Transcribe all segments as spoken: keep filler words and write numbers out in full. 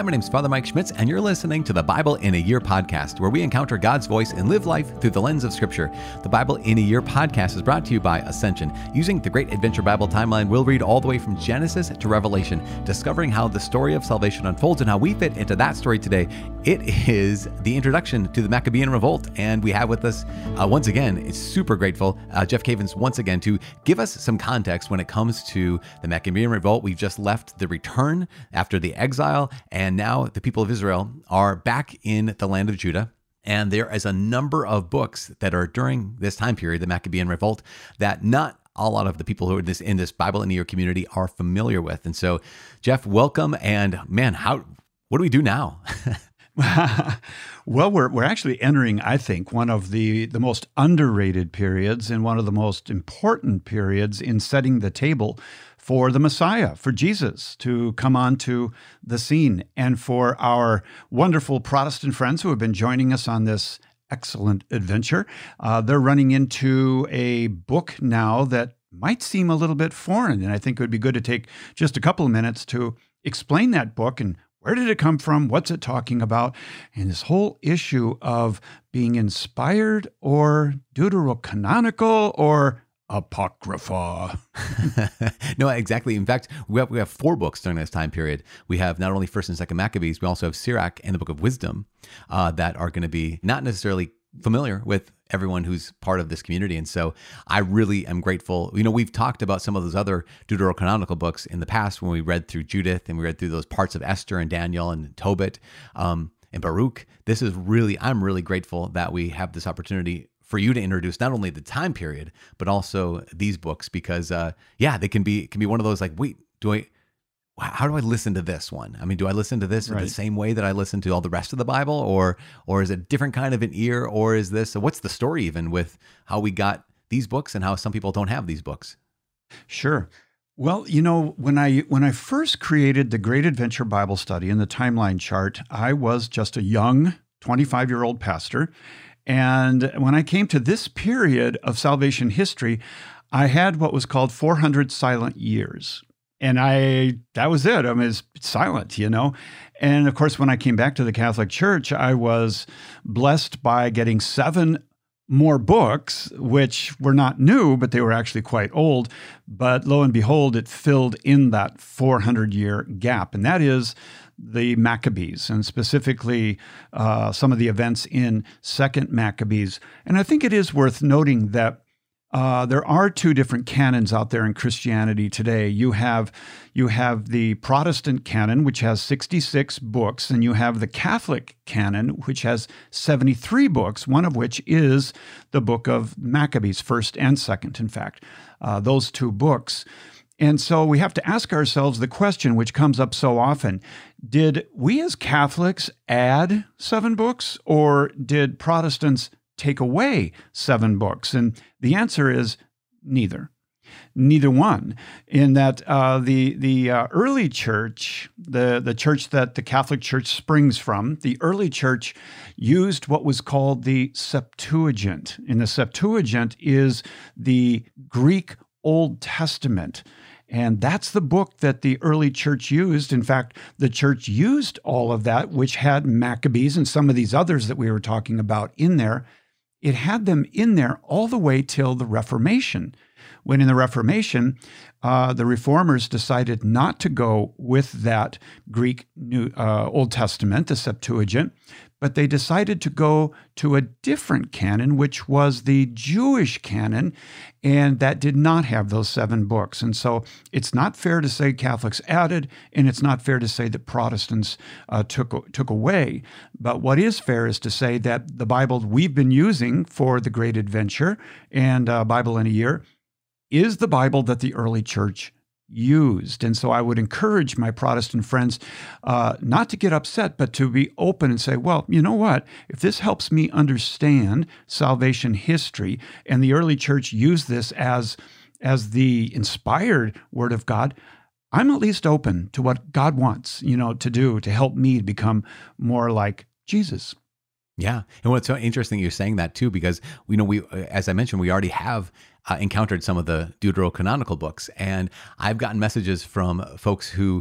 Hi, my name's Father Mike Schmitz, and you're listening to the Bible in a Year podcast, where we encounter God's voice and live life through the lens of Scripture. The Bible in a Year podcast is brought to you by Ascension. Using the Great Adventure Bible timeline, we'll read all the way from Genesis to Revelation, discovering how the story of salvation unfolds and how we fit into that story today. It is the introduction to the Maccabean Revolt, and we have with us, uh, once again, it's super grateful, uh, Jeff Cavins, once again, to give us some context when it comes to the Maccabean Revolt. We've just left the return after the exile, and now the people of Israel are back in the land of Judah. And there is a number of books that are during this time period, the Maccabean Revolt, that not a lot of the people who are this, in this Bible in a Year community are familiar with. And so, Jeff, welcome. And man, how what do we do now? Well, we're we're actually entering, I think, one of the, the most underrated periods and one of the most important periods in setting the table for the Messiah, for Jesus to come onto the scene, and for our wonderful Protestant friends who have been joining us on this excellent adventure. Uh, they're running into a book now that might seem a little bit foreign, and I think it would be good to take just a couple of minutes to explain that book and where did it come from? What's it talking about? And this whole issue of being inspired or deuterocanonical or apocrypha. No, exactly. In fact, we have we have four books during this time period. We have not only First and Second Maccabees, we also have Sirach and the Book of Wisdom uh, that are going to be not necessarily familiar with everyone who's part of this community. And so I really am grateful. You know, we've talked about some of those other deuterocanonical books in the past when we read through Judith and we read through those parts of Esther and Daniel and Tobit um, and Baruch. This is really, I'm really grateful that we have this opportunity for you to introduce not only the time period, but also these books, because uh, yeah, they can be, can be one of those like, wait, do I, how do I listen to this one? I mean, do I listen to this right. the same way that I listen to all the rest of the Bible, or or is it a different kind of an ear, or is this, what's the story even with how we got these books and how some people don't have these books? Sure. Well, you know, when I when I first created the Great Adventure Bible Study and the timeline chart, I was just a young twenty-five-year-old pastor. And when I came to this period of salvation history, I had what was called four hundred silent years. And I, that was it. I mean, it's silent, you know. And of course, when I came back to the Catholic Church, I was blessed by getting seven more books, which were not new, but they were actually quite old. But lo and behold, it filled in that four hundred year gap. And that is the Maccabees, and specifically uh, some of the events in Second Maccabees. And I think it is worth noting that Uh, there are two different canons out there in Christianity today. You have you have the Protestant canon, which has sixty-six books, and you have the Catholic canon, which has seventy-three books, one of which is the book of Maccabees, first and second, in fact, uh, those two books. And so we have to ask ourselves the question, which comes up so often: did we as Catholics add seven books, or did Protestants take away seven books? And the answer is neither. Neither one. In that uh, the the uh, early church, the, the church that the Catholic Church springs from, the early church used what was called the Septuagint. And the Septuagint is the Greek Old Testament. And that's the book that the early church used. In fact, the church used all of that, which had Maccabees and some of these others that we were talking about in there. It had them in there all the way till the Reformation, when in the Reformation, uh, the Reformers decided not to go with that Greek New uh, Old Testament, the Septuagint, but they decided to go to a different canon, which was the Jewish canon, and that did not have those seven books. And so it's not fair to say Catholics added, and it's not fair to say that Protestants uh, took, took away. But what is fair is to say that the Bible we've been using for the Great Adventure and uh, Bible in a Year is the Bible that the early church used. And so I would encourage my Protestant friends uh, not to get upset, but to be open and say, well, you know what? If this helps me understand salvation history, and the early church used this as, as the inspired word of God, I'm at least open to what God wants, you know, to do to help me become more like Jesus. Yeah. And what's so interesting, you're saying that too, because we know we, as I mentioned, we already have uh, encountered some of the deuterocanonical books. And I've gotten messages from folks who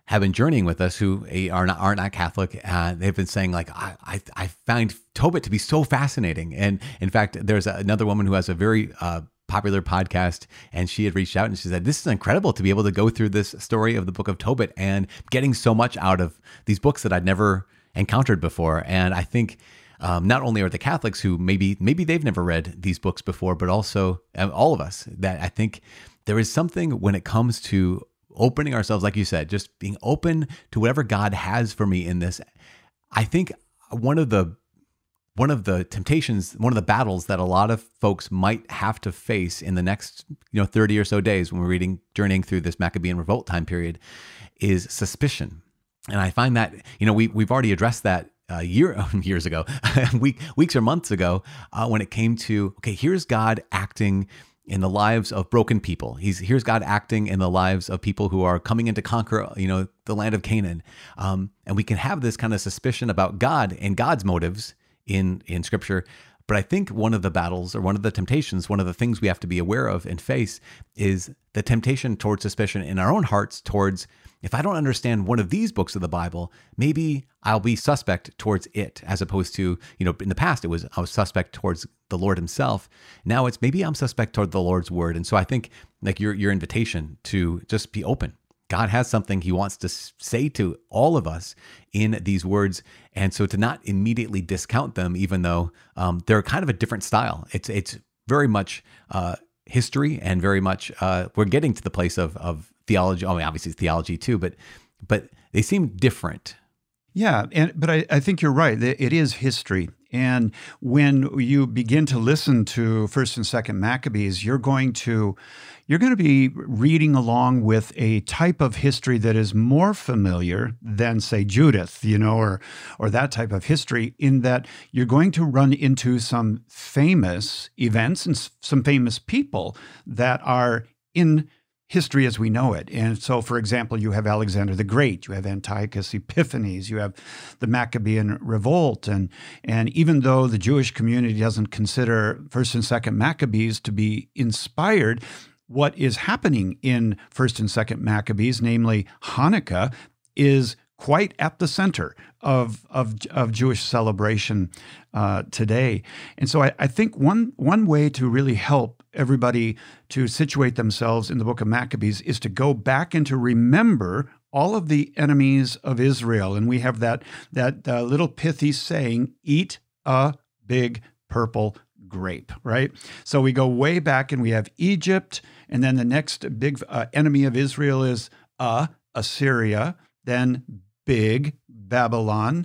have been journeying with us who are not are not Catholic. Uh, they've been saying like, I, I I find Tobit to be so fascinating. And in fact, there's another woman who has a very uh, popular podcast, and she had reached out and she said, this is incredible to be able to go through this story of the book of Tobit and getting so much out of these books that I'd never encountered before. And I think um, not only are the Catholics who maybe maybe they've never read these books before, but also um, all of us, that I think there is something when it comes to opening ourselves, like you said, just being open to whatever God has for me in this. I think one of the one of the temptations, one of the battles that a lot of folks might have to face in the next, you know, thirty or so days when we're reading, journeying through this Maccabean revolt time period, is suspicion. And I find that, you know, we we've already addressed that uh, year years ago, week, weeks or months ago, uh, when it came to, okay, here's God acting in the lives of broken people. He's here's God acting in the lives of people who are coming in to conquer, you know, the land of Canaan. Um, and we can have this kind of suspicion about God and God's motives in, in Scripture. But I think one of the battles or one of the temptations, one of the things we have to be aware of and face is the temptation towards suspicion in our own hearts towards, if I don't understand one of these books of the Bible, maybe I'll be suspect towards it, as opposed to, you know, in the past, it was, I was suspect towards the Lord himself. Now it's maybe I'm suspect toward the Lord's word. And so I think like your, your invitation to just be open. God has something he wants to say to all of us in these words. And so to not immediately discount them, even though um, they're kind of a different style. It's, it's very much uh, history and very much, uh, we're getting to the place of, of theology. I mean, obviously theology too, but, but they seem different. Yeah, and but I, I think you're right. It is history. And when you begin to listen to First and Second Maccabees, you're going to you're going to be reading along with a type of history that is more familiar than, say, Judith, you know, or or that type of history, in that you're going to run into some famous events and some famous people that are in history as we know it. And so, for example, you have Alexander the Great, you have Antiochus Epiphanes, you have the Maccabean Revolt. And, and even though the Jewish community doesn't consider First and Second Maccabees to be inspired, what is happening in First and Second Maccabees, namely Hanukkah, is quite at the center of of, of Jewish celebration uh, today. And so I, I think one one way to really help everybody to situate themselves in the book of Maccabees is to go back and to remember all of the enemies of Israel. And we have that, that uh, little pithy saying, eat a big purple grape, right? So we go way back and we have Egypt, and then the next big uh, enemy of Israel is uh, Assyria, then big Babylon,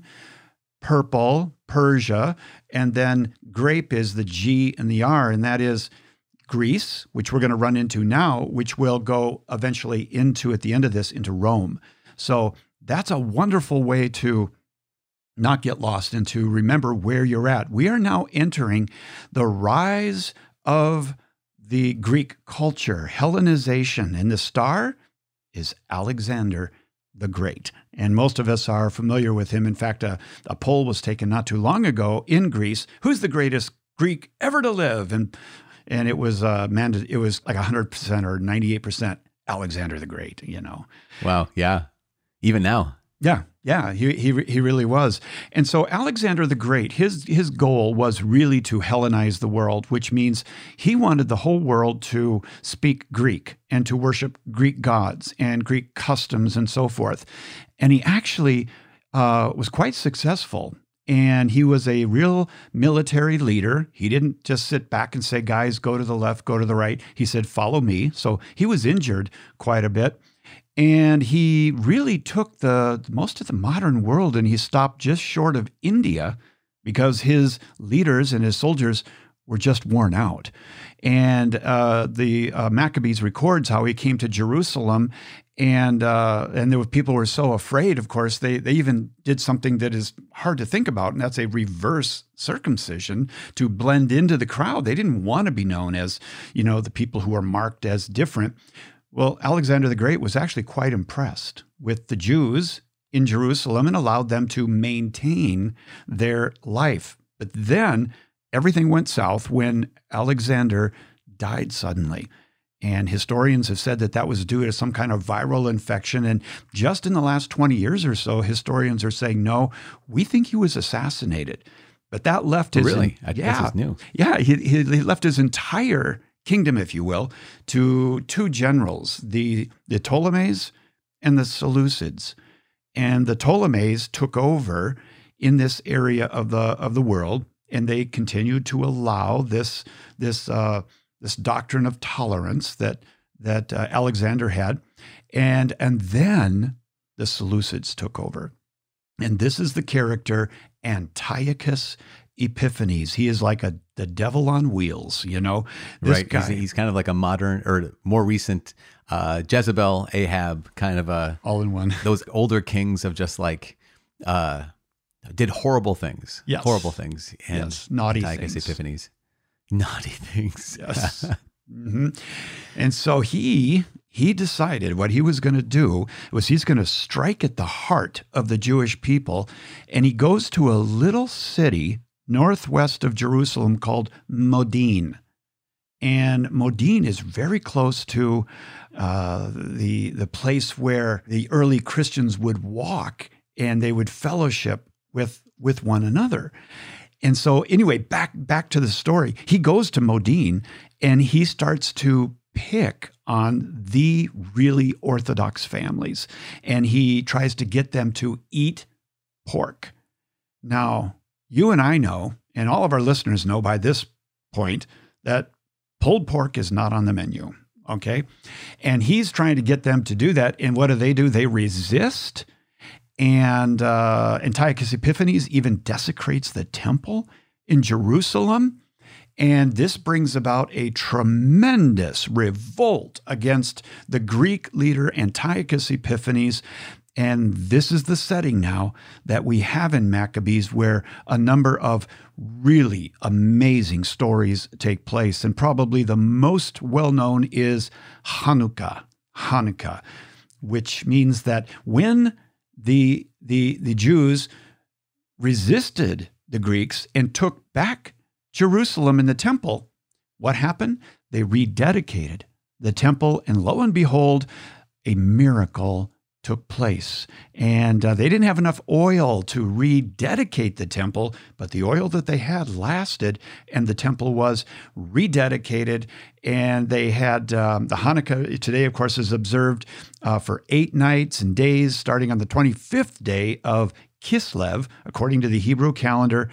purple Persia, and then grape is the G and the R, and that is Greece, which we're going to run into now, which will go eventually into, at the end of this, into Rome. So that's a wonderful way to not get lost and to remember where you're at. We are now entering the rise of the Greek culture, Hellenization, and the star is Alexander the Great. And most of us are familiar with him. In fact, a, a poll was taken not too long ago in Greece. Who's the greatest Greek ever to live? And and it was uh, man, it was like one hundred percent or ninety-eight percent Alexander the Great, you know. Wow, yeah. Even now. Yeah, yeah, he he he really was. And so Alexander the Great, his his goal was really to Hellenize the world, which means he wanted the whole world to speak Greek and to worship Greek gods and Greek customs and so forth. And he actually uh, was quite successful. And he was a real military leader. He didn't just sit back and say, guys, go to the left, go to the right. He said, follow me. So he was injured quite a bit. And he really took the most of the modern world, and he stopped just short of India because his leaders and his soldiers were just worn out. And uh, the uh, Maccabees records how he came to Jerusalem, and uh, and there were people who were so afraid. Of course, they they even did something that is hard to think about, and that's a reverse circumcision to blend into the crowd. They didn't want to be known as, you know, the people who are marked as different. Well, Alexander the Great was actually quite impressed with the Jews in Jerusalem and allowed them to maintain their life. But then everything went south when Alexander died suddenly. And historians have said that that was due to some kind of viral infection. And just in the last twenty years or so, historians are saying, no, we think he was assassinated. But that left his... Really? In, I yeah, guess it's new. Yeah, he, he, he left his entire kingdom, if you will, to two generals, the, the Ptolemies and the Seleucids. And the Ptolemies took over in this area of the of the world, and they continued to allow this this uh, this doctrine of tolerance that that uh, Alexander had, and and then the Seleucids took over, and this is the character Antiochus Epiphanes. He is like a the devil on wheels, you know. This right, guy. He's, he's kind of like a modern or more recent uh, Jezebel, Ahab, kind of a all in one. Those older kings of just like uh, did horrible things, yes. horrible things, and yes, naughty Antiochus things. Epiphanes, naughty things. Yes. mm-hmm. And so he he decided what he was going to do was he's going to strike at the heart of the Jewish people, and he goes to a little city northwest of Jerusalem called Modin. And Modin is very close to uh, the, the place where the early Christians would walk and they would fellowship with, with one another. And so anyway, back, back to the story. He goes to Modin and he starts to pick on the really Orthodox families. And he tries to get them to eat pork. Now, you and I know, and all of our listeners know by this point, that pulled pork is not on the menu, okay? And he's trying to get them to do that, and what do they do? They resist, and uh, Antiochus Epiphanes even desecrates the temple in Jerusalem, and this brings about a tremendous revolt against the Greek leader Antiochus Epiphanes. And this is the setting now that we have in Maccabees where a number of really amazing stories take place. And probably the most well-known is Hanukkah, Hanukkah, which means that when the, the, the Jews resisted the Greeks and took back Jerusalem and the temple, what happened? They rededicated the temple, and lo and behold, a miracle took place. And uh, they didn't have enough oil to rededicate the temple, but the oil that they had lasted, and the temple was rededicated. And they had um, the Hanukkah today, of course, is observed uh, for eight nights and days, starting on the twenty-fifth day of Kislev, according to the Hebrew calendar.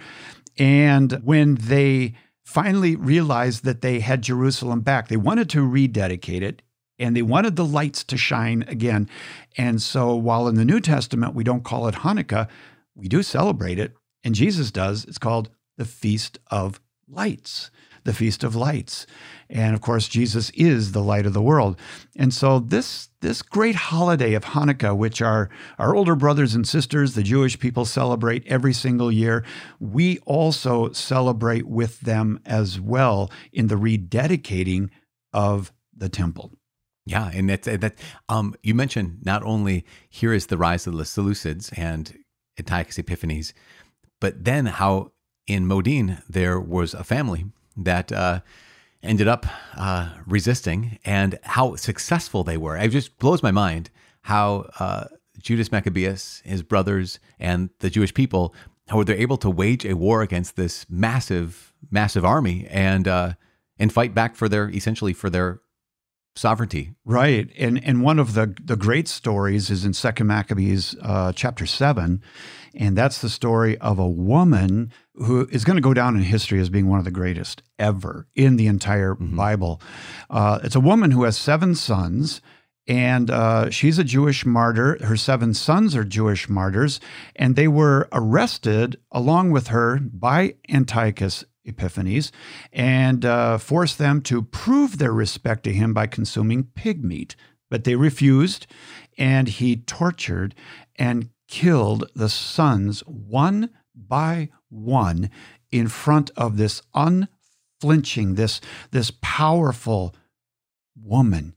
And when they finally realized that they had Jerusalem back, they wanted to rededicate it, and they wanted the lights to shine again. And so while in the New Testament we don't call it Hanukkah, we do celebrate it, and Jesus does. It's called the Feast of Lights, the Feast of Lights. And of course, Jesus is the light of the world. And so this, this great holiday of Hanukkah, which our, our older brothers and sisters, the Jewish people, celebrate every single year, we also celebrate with them as well in the rededicating of the temple. Yeah, and that that um, you mentioned not only here is the rise of the Seleucids and Antiochus Epiphanes, but then how in Modin there was a family that uh, ended up uh, resisting, and how successful they were. It just blows my mind how uh, Judas Maccabeus, his brothers, and the Jewish people, how they're able to wage a war against this massive, massive army and uh, and fight back for their essentially for their sovereignty. Right. And and one of the, the great stories is in Second Maccabees uh, chapter seven, and that's the story of a woman who is going to go down in history as being one of the greatest ever in the entire mm-hmm. Bible. Uh, it's a woman who has seven sons, and uh, she's a Jewish martyr. Her seven sons are Jewish martyrs, and they were arrested along with her by Antiochus Epiphanes and uh, forced them to prove their respect to him by consuming pig meat. But they refused, and he tortured and killed the sons one by one in front of this unflinching, this, this powerful woman.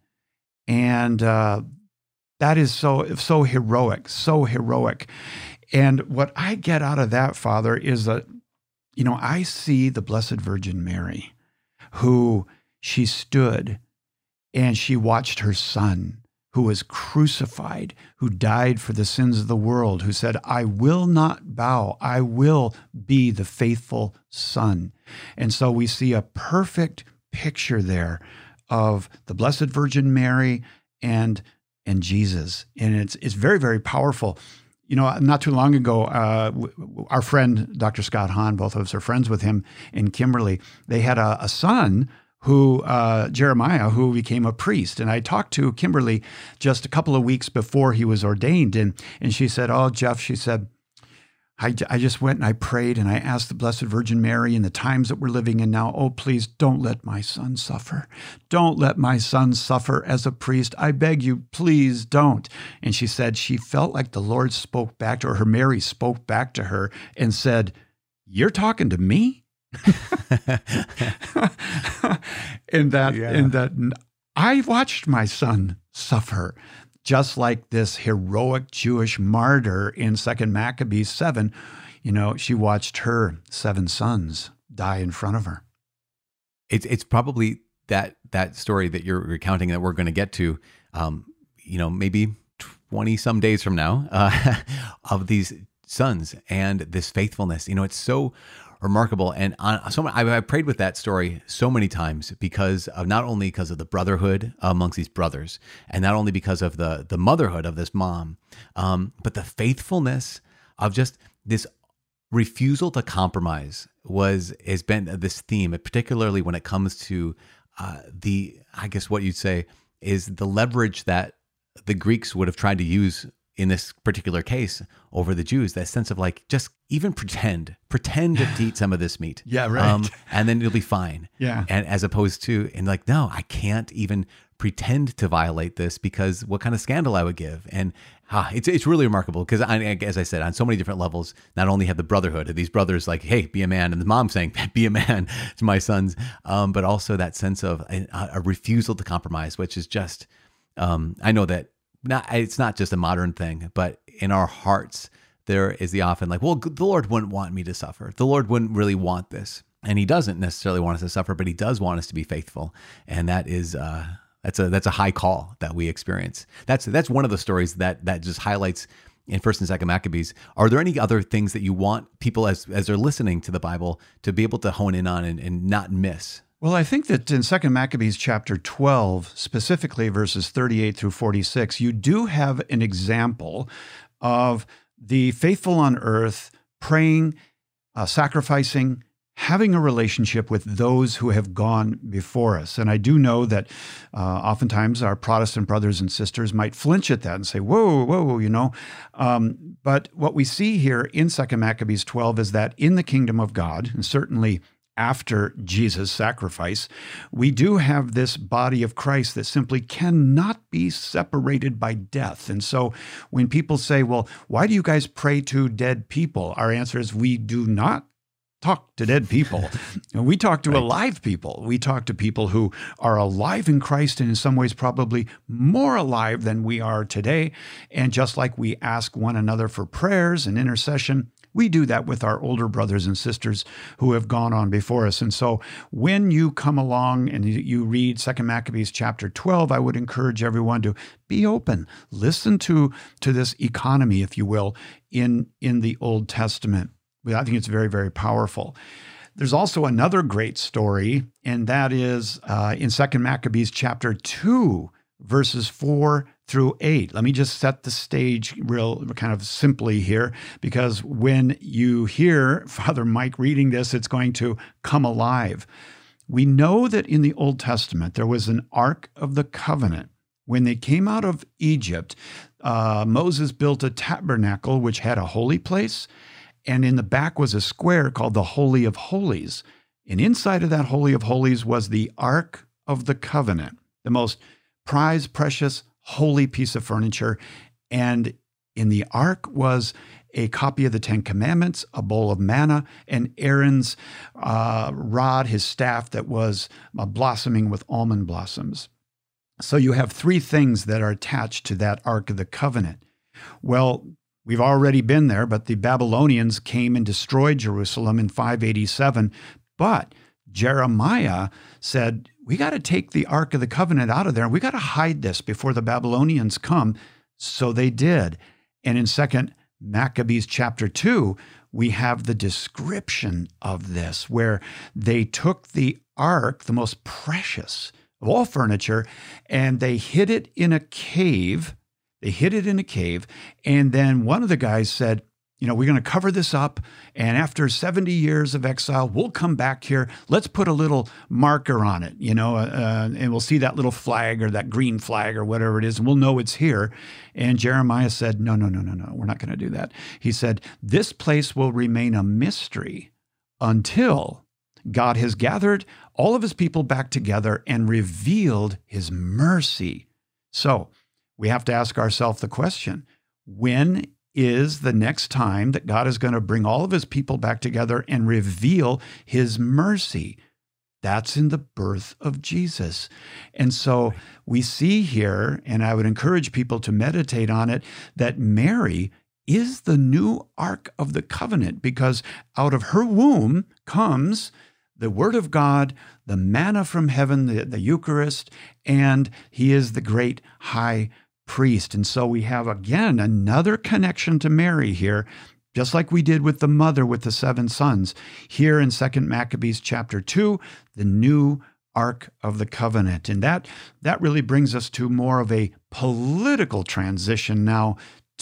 And uh, that is so, so heroic, so heroic. And what I get out of that, Father, is that you know, I see the Blessed Virgin Mary, who she stood and she watched her son, who was crucified, who died for the sins of the world, who said, I will not bow, I will be the faithful son. And so we see a perfect picture there of the Blessed Virgin Mary and, and Jesus. And it's, it's very, very powerful. You know, not too long ago, uh, w- our friend, Doctor Scott Hahn, both of us are friends with him in Kimberly, they had a, a son who, uh, Jeremiah, who became a priest. And I talked to Kimberly just a couple of weeks before he was ordained. And, and she said, oh, Jeff, she said, I, I just went and I prayed and I asked the Blessed Virgin Mary in the times that we're living in now, oh, please don't let my son suffer. Don't let my son suffer as a priest. I beg you, please don't. And she said she felt like the Lord spoke back to her, her Mary spoke back to her and said, you're talking to me? and that, yeah. and that I watched my son suffer. Just like this heroic Jewish martyr in Second Maccabees seven, you know, she watched her seven sons die in front of her. It's it's probably that that story that you're recounting that we're going to get to, um, you know, maybe twenty some days from now, uh, of these sons and this faithfulness. You know, it's so remarkable. And on, so I, I prayed with that story so many times because of not only because of the brotherhood amongst these brothers, and not only because of the the motherhood of this mom, um, but the faithfulness of just this refusal to compromise was has been this theme, particularly when it comes to uh, the I guess what you'd say is the leverage that the Greeks would have tried to use in this particular case over the Jews, that sense of like, just even pretend, pretend to eat some of this meat. Yeah, right. Um, and then you'll be fine. Yeah. And as opposed to, and like, no, I can't even pretend to violate this because what kind of scandal I would give. And ah, it's it's really remarkable because, as I said, on so many different levels, not only have the brotherhood of these brothers like, hey, be a man, and the mom saying, be a man to my sons, um, but also that sense of a, a refusal to compromise, which is just, um, I know that Not, it's not just a modern thing, but in our hearts, there is the often like, well, the Lord wouldn't want me to suffer. The Lord wouldn't really want this. And he doesn't necessarily want us to suffer, but he does want us to be faithful. And that is, uh, that's a, that's a high call that we experience. That's, that's one of the stories that, that just highlights in First and Second Maccabees. Are there any other things that you want people as, as they're listening to the Bible to be able to hone in on and, and not miss? Well, I think that in Second Maccabees chapter twelve, specifically verses thirty-eight through forty-six, you do have an example of the faithful on earth praying, uh, sacrificing, having a relationship with those who have gone before us. And I do know that uh, oftentimes our Protestant brothers and sisters might flinch at that and say, whoa, whoa, you know. Um, but what we see here in Second Maccabees twelve is that in the kingdom of God, and certainly after Jesus' sacrifice, we do have this body of Christ that simply cannot be separated by death. And so when people say, well, why do you guys pray to dead people? Our answer is we do not talk to dead people. We talk to right. alive people. We talk to people who are alive in Christ and in some ways probably more alive than we are today. And just like we ask one another for prayers and intercession, we do that with our older brothers and sisters who have gone on before us. And so when you come along and you read Second Maccabees chapter twelve, I would encourage everyone to be open. Listen to, to this economy, if you will, in, in the Old Testament. I think it's very, very powerful. There's also another great story, and that is uh, in Second Maccabees chapter two, verses four through eight. Let me just set the stage real kind of simply here, because when you hear Father Mike reading this, it's going to come alive. We know that in the Old Testament, there was an Ark of the Covenant. When they came out of Egypt, uh, Moses built a tabernacle which had a holy place, and in the back was a square called the Holy of Holies. And inside of that Holy of Holies was the Ark of the Covenant, the most prized, precious, holy piece of furniture. And in the ark was a copy of the Ten Commandments, a bowl of manna, and Aaron's uh, rod, his staff that was uh, blossoming with almond blossoms. So you have three things that are attached to that Ark of the Covenant. Well, we've already been there, but the Babylonians came and destroyed Jerusalem in five eighty-seven. But Jeremiah said, we got to take the Ark of the Covenant out of there. We got to hide this before the Babylonians come. So they did. And in Second Maccabees chapter two, we have the description of this, where they took the ark, the most precious of all furniture, and they hid it in a cave. They hid it in a cave. And then one of the guys said, you know, we're going to cover this up. And after seventy years of exile, we'll come back here. Let's put a little marker on it, you know, uh, and we'll see that little flag or that green flag or whatever it is, and we'll know it's here. And Jeremiah said, no, no, no, no, no, we're not going to do that. He said, this place will remain a mystery until God has gathered all of his people back together and revealed his mercy. So we have to ask ourselves the question, when is the next time that God is going to bring all of his people back together and reveal his mercy? That's in the birth of Jesus. And so we see here, and I would encourage people to meditate on it, that Mary is the new Ark of the Covenant, because out of her womb comes the Word of God, the manna from heaven, the, the Eucharist, and he is the great high priest. And so we have, again, another connection to Mary here, just like we did with the mother with the seven sons. Here in Second Maccabees chapter two, the new Ark of the Covenant. And that, that really brings us to more of a political transition now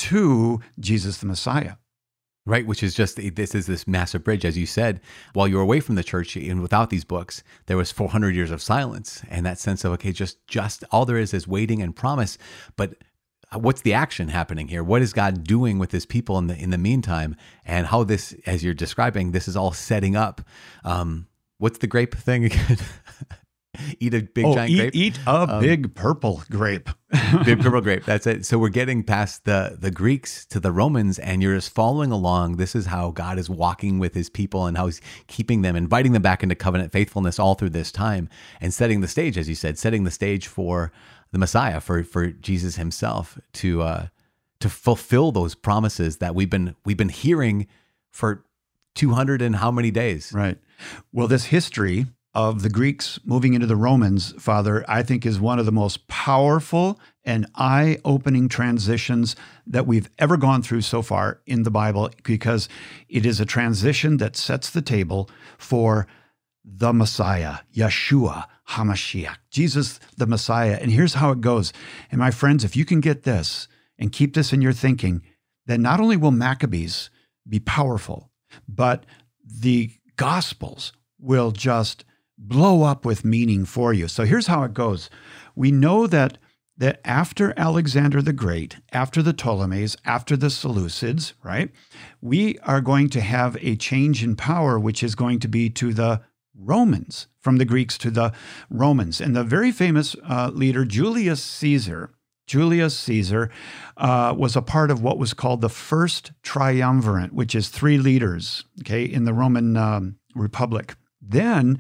to Jesus the Messiah. Right, which is just, this is this massive bridge, as you said. While you were away from the church and without these books, there was four hundred years of silence, and that sense of, okay, just, just all there is is waiting and promise. But what's the action happening here? What is God doing with his people in the in the meantime? And how this, as you're describing, this is all setting up. Um, what's the grape thing again? Eat a big oh, giant eat, grape? Eat a um, big purple grape. Big purple grape. That's it. So we're getting past the, the Greeks to the Romans, and you're just following along. This is how God is walking with his people and how he's keeping them, inviting them back into covenant faithfulness all through this time, and setting the stage, as you said, setting the stage for the Messiah, for, for Jesus himself to uh, to fulfill those promises that we've been we've been hearing for two hundred and how many days? Right. Well, this history of the Greeks moving into the Romans, Father, I think is one of the most powerful and eye-opening transitions that we've ever gone through so far in the Bible, because it is a transition that sets the table for the Messiah, Yeshua HaMashiach, Jesus the Messiah. And here's how it goes. And my friends, if you can get this and keep this in your thinking, then not only will Maccabees be powerful, but the Gospels will just blow up with meaning for you. So here's how it goes. We know that that after Alexander the Great, after the Ptolemies, after the Seleucids, right, we are going to have a change in power, which is going to be to the Romans, from the Greeks to the Romans. And the very famous uh, leader, Julius Caesar, Julius Caesar uh, was a part of what was called the First Triumvirate, which is three leaders, okay, in the Roman um, Republic. Then,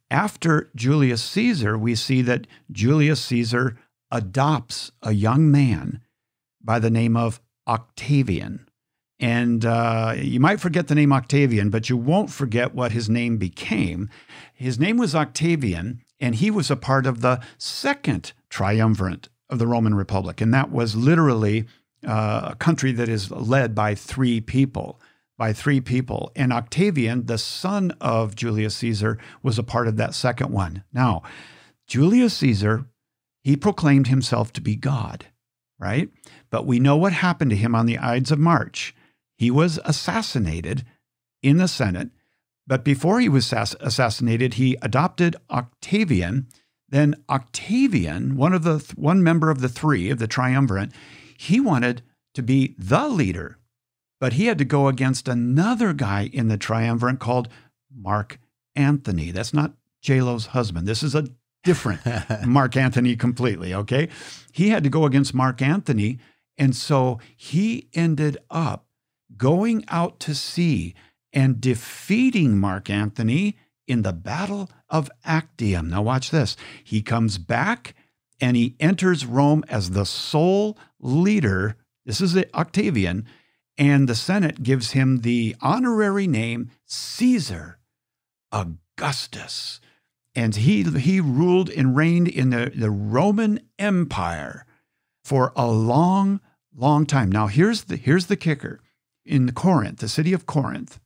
after Julius Caesar, we see that Julius Caesar adopts a young man by the name of Octavian. And uh, you might forget the name Octavian, but you won't forget what his name became. His name was Octavian, and he was a part of the Second Triumvirate of the Roman Republic. And that was literally uh, a country that is led by three people. by three people. And Octavian, the son of Julius Caesar, was a part of that second one. Now, Julius Caesar, he proclaimed himself to be God, right? But we know what happened to him on the Ides of March. He was assassinated in the Senate, but before he was assassinated, he adopted Octavian. Then Octavian, one of the one member of the three of the triumvirate, he wanted to be the leader. But he had to go against another guy in the triumvirate called Mark Antony. That's not J-Lo's husband. This is a different Mark Antony completely, okay? He had to go against Mark Antony, and so he ended up going out to sea and defeating Mark Antony in the Battle of Actium. Now watch this. He comes back, and he enters Rome as the sole leader. This is Octavian. And the Senate gives him the honorary name Caesar Augustus. And he, he ruled and reigned in the, the Roman Empire for a long, long time. Now, here's the, here's the kicker. In Corinth, the city of Corinth,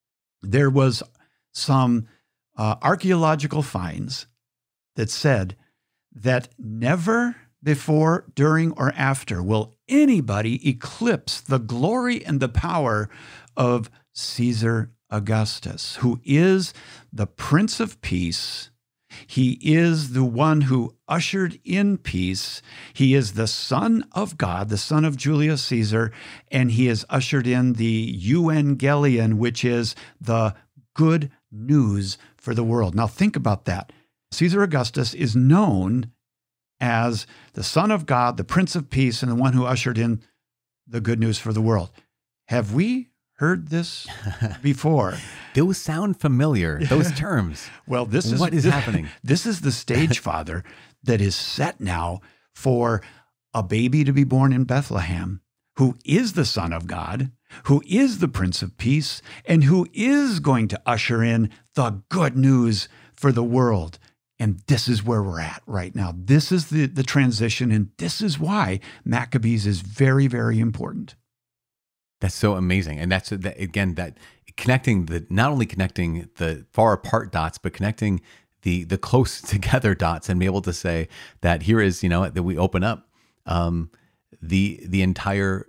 there was some uh, archaeological finds that said that never before, during, or after will anybody eclipse the glory and the power of Caesar Augustus, who is the Prince of Peace. He is the one who ushered in peace. He is the Son of God, the son of Julius Caesar, and he has ushered in the Evangelion, which is the good news for the world. Now think about that. Caesar Augustus is known as the Son of God, the Prince of Peace, and the one who ushered in the good news for the world. Have we heard this before? Those sound familiar, those terms. Well, this is what is this, happening. This is the stage, Father, that is set now for a baby to be born in Bethlehem, who is the Son of God, who is the Prince of Peace, and who is going to usher in the good news for the world. And this is where we're at right now. This is the, the transition, and this is why Maccabees is very, very important. That's so amazing. And that's, that, again, that connecting the, not only connecting the far apart dots, but connecting the the close together dots and be able to say that here is, you know, that we open up um, the the entire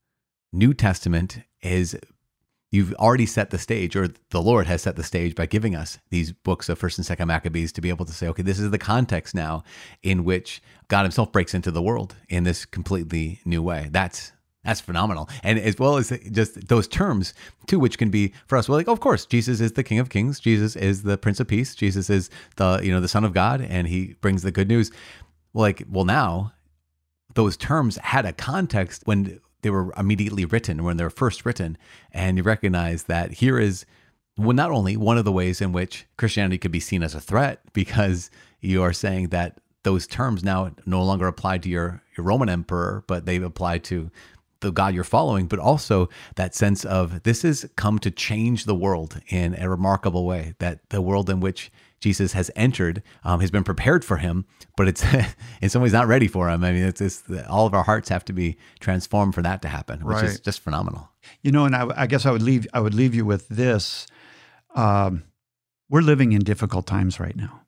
New Testament is, you've already set the stage, or the Lord has set the stage by giving us these books of First and Second Maccabees to be able to say, okay, this is the context now in which God himself breaks into the world in this completely new way. That's That's phenomenal. And as well as just those terms too, which can be for us, well, like, oh, of course, Jesus is the King of Kings. Jesus is the Prince of Peace. Jesus is the, you know, the Son of God, and he brings the good news. Well, like, well, now those terms had a context when they were immediately written, when they were first written. And you recognize that here is, well, not only one of the ways in which Christianity could be seen as a threat, because you are saying that those terms now no longer apply to your, your Roman emperor, but they apply to the God you're following, but also that sense of this has come to change the world in a remarkable way, that the world in which Jesus has entered um, has been prepared for him, but it's in some ways not ready for him. I mean, it's, it's all of our hearts have to be transformed for that to happen, which right. is just phenomenal. You know, and I, I guess I would leave I would leave you with this. Um, we're living in difficult times right now.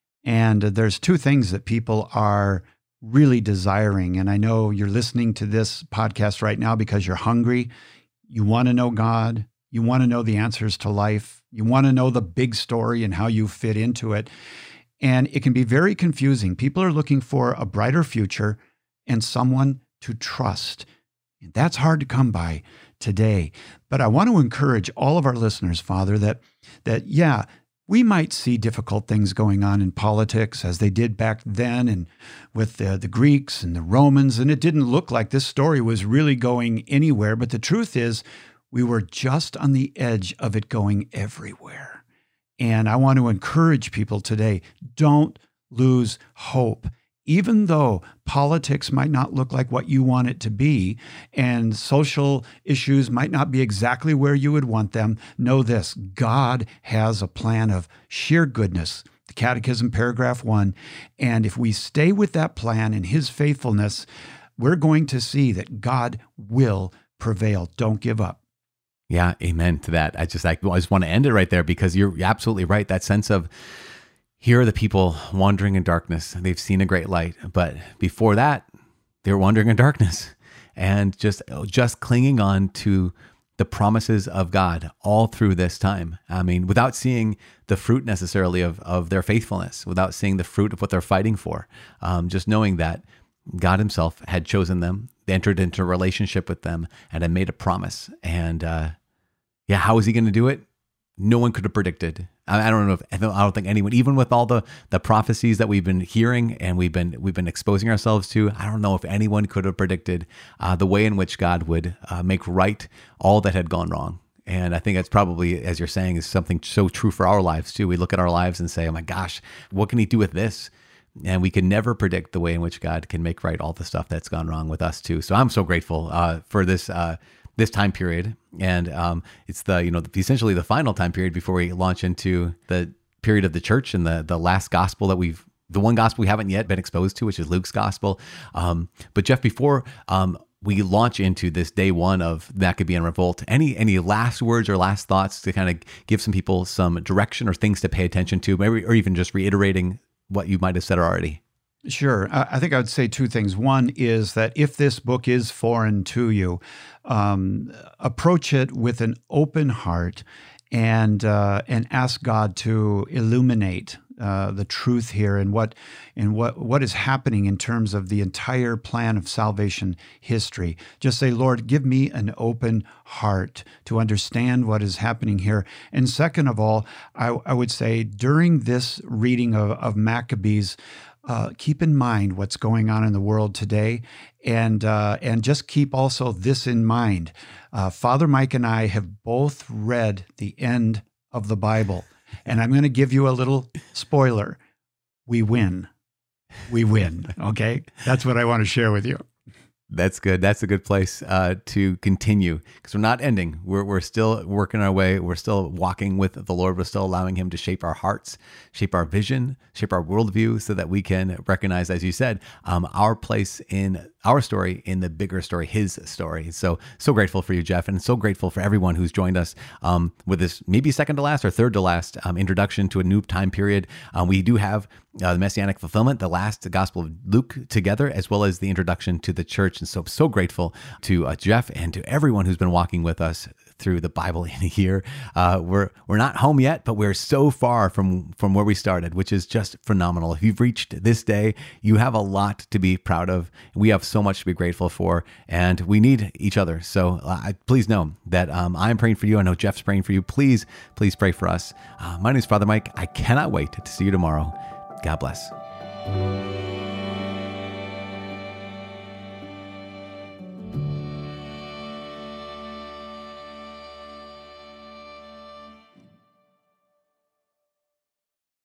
And there's two things that people are really desiring. And I know you're listening to this podcast right now because you're hungry. You want to know God. You want to know the answers to life. You want to know the big story and how you fit into it. And it can be very confusing. People are looking for a brighter future and someone to trust. And that's hard to come by today. But I want to encourage all of our listeners, Father, that, that yeah, we might see difficult things going on in politics as they did back then and with the, the Greeks and the Romans. And it didn't look like this story was really going anywhere. But the truth is, we were just on the edge of it going everywhere. And I want to encourage people today, don't lose hope. Even though politics might not look like what you want it to be, and social issues might not be exactly where you would want them, know this: God has a plan of sheer goodness. The Catechism, paragraph one. And if we stay with that plan and his faithfulness, we're going to see that God will prevail. Don't give up. Yeah, amen to that. I just, I just want to end it right there, because you're absolutely right. That sense of, here are the people wandering in darkness. They've seen a great light, but before that, they were wandering in darkness, and just just clinging on to the promises of God all through this time. I mean, without seeing the fruit necessarily of, of their faithfulness, without seeing the fruit of what they're fighting for, um, just knowing that God himself had chosen them, they entered into a relationship with them, and had made a promise. And uh, yeah, how is he going to do it? No one could have predicted. I don't know if I don't think anyone, even with all the the prophecies that we've been hearing and we've been we've been exposing ourselves to, I don't know if anyone could have predicted uh, the way in which God would uh, make right all that had gone wrong. And I think that's probably, as you're saying, is something so true for our lives too. We look at our lives and say, "Oh my gosh, what can he do with this?" And we can never predict the way in which God can make right all the stuff that's gone wrong with us too. So I'm so grateful uh, for this. Uh, this time period. And um, it's the, you know, essentially the final time period before we launch into the period of the church and the the last gospel that we've, the one gospel we haven't yet been exposed to, which is Luke's gospel. Um, but Jeff, before um, we launch into this day one of Maccabean Revolt, any any last words or last thoughts to kind of give some people some direction or things to pay attention to, maybe, or even just reiterating what you might have said already? Sure. I think I would say two things. One is that if this book is foreign to you, um, approach it with an open heart and uh, and ask God to illuminate uh, the truth here and what and what what is happening in terms of the entire plan of salvation history. Just say, Lord, give me an open heart to understand what is happening here. And second of all, I, I would say during this reading of, of Maccabees, Uh, keep in mind what's going on in the world today, and uh, and just keep also this in mind. Uh, Father Mike and I have both read the end of the Bible, and I'm going to give you a little spoiler. We win. We win, okay? That's what I want to share with you. That's good. That's a good place uh, to continue, because we're not ending. We're we're still working our way. We're still walking with the Lord. We're still allowing Him to shape our hearts, shape our vision, shape our worldview, so that we can recognize, as you said, um, our place in our story, in the bigger story, His story. So so grateful for you, Jeff, and so grateful for everyone who's joined us um, with this maybe second to last or third to last um, introduction to a new time period. Um, we do have uh, the Messianic fulfillment, the last Gospel of Luke together, as well as the introduction to the church. And so, so grateful to uh, Jeff and to everyone who's been walking with us through the Bible in a year. Uh, we're we're not home yet, but we're so far from from where we started, which is just phenomenal. If you've reached this day, you have a lot to be proud of. We have so much to be grateful for, and we need each other. So uh, please know that um, I'm praying for you. I know Jeff's praying for you. Please, please pray for us. Uh, my name is Father Mike. I cannot wait to see you tomorrow. God bless.